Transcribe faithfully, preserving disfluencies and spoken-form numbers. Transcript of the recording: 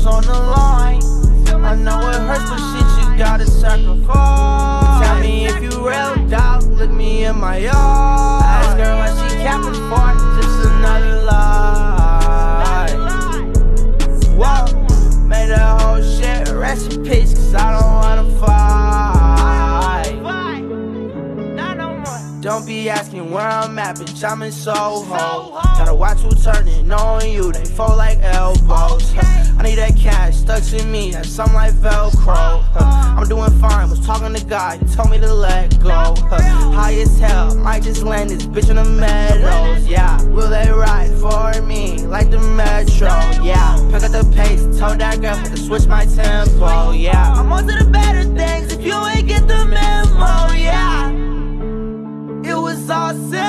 on the line. I know it hurts, but shit, you gotta sacrifice. Tell me if you real, dog, look me in my eyes. I ask her what she capping for, just another lie. Whoa, made that whole shit, rest in peace, cause I don't wanna fight. Don't be asking where I'm at, bitch, I'm in Soho. Gotta watch who turning on you, they fold like elbows. I need that cash stuck to me, that's something like Velcro. I'm doing fine, was talking to God, he told me to let go. High as hell, might just land this bitch in the meadows. Yeah, will they ride for me like the metro? Yeah, pick up the pace, told that girl to switch my tempo. Yeah, I'm on to the better things if you ain't get the memo. Yeah, it was all simple.